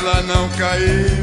ela não caiu.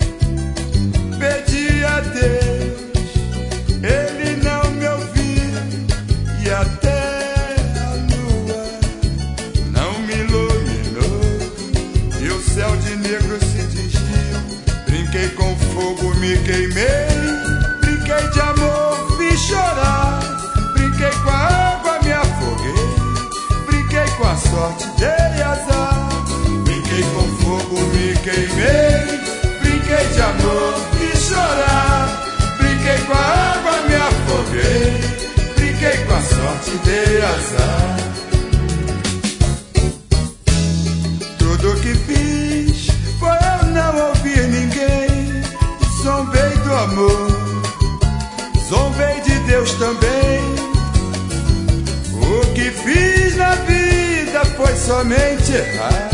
Pedi a Deus, ele não me ouviu, e até a lua não me iluminou, e o céu de negro se tingiu. Brinquei com fogo, me queimei, brinquei de amor, fiz chorar, brinquei com a água, me afoguei, brinquei com a sorte, dei azar. Brinquei com fogo, me queimei, brinquei de amor, fiz chorar, brinquei com a água, me afoguei, brinquei com a sorte, dei azar. Tudo que fiz foi eu não ouvir ninguém, zombei do amor, zombei de Deus também. O que fiz na vida foi somente errar.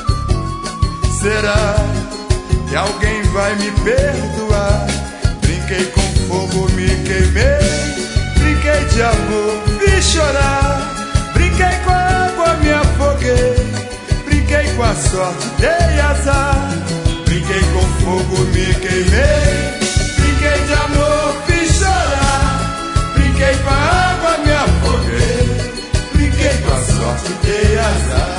Será que alguém vai me perdoar? Brinquei com fogo, me queimei, brinquei de amor, fiz chorar, brinquei com a água, me afoguei, brinquei com a sorte, dei azar. Brinquei com fogo, me queimei, brinquei de amor, fiz chorar, brinquei com a água, me afoguei, brinquei com a sorte, dei azar.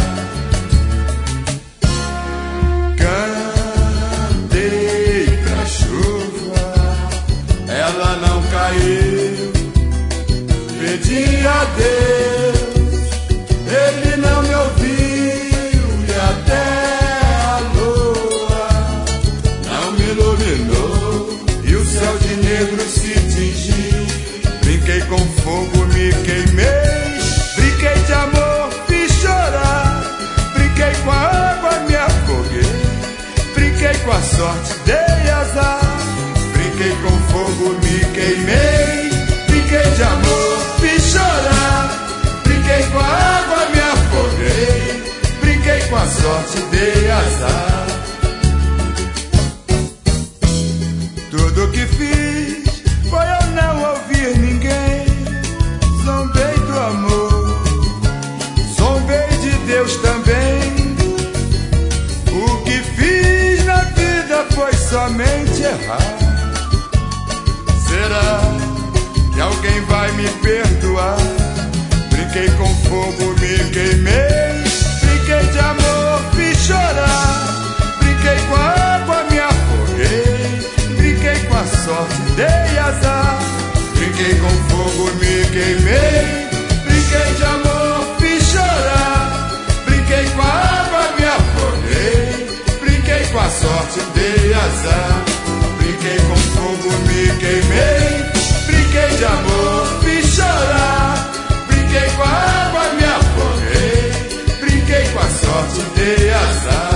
Cantei pra chuva, ela não caiu. Pedi a Deus, ele não me ouviu, e até a lua não me iluminou, e o céu de negro se tingiu. Brinquei com fogo, me queimei, brinquei de amor, fiz chorar, brinquei com a água, me afoguei, brinquei com a sorte, dei azar. Brinquei com fogo, me queimei, brinquei de amor, fiz chorar, brinquei com a água, me afoguei, brinquei com a sorte, dei azar. Tudo que fiz foi eu não ouvir ninguém, zombei do amor, zombei de Deus também. O que fiz na vida foi somente errar. Será que alguém vai me perdoar? Brinquei com fogo, me queimei, brinquei de amor, fiz chorar, brinquei com a água, me afoguei, brinquei com a sorte, dei azar. Brinquei com fogo, me queimei, brinquei de amor, fiz chorar, brinquei com a água, me afoguei, brinquei com a sorte, dei azar. Brinquei com fogo, me queimei, brinquei de amor, fiz chorar, brinquei com a água, me afoguei, brinquei com a sorte, dei azar.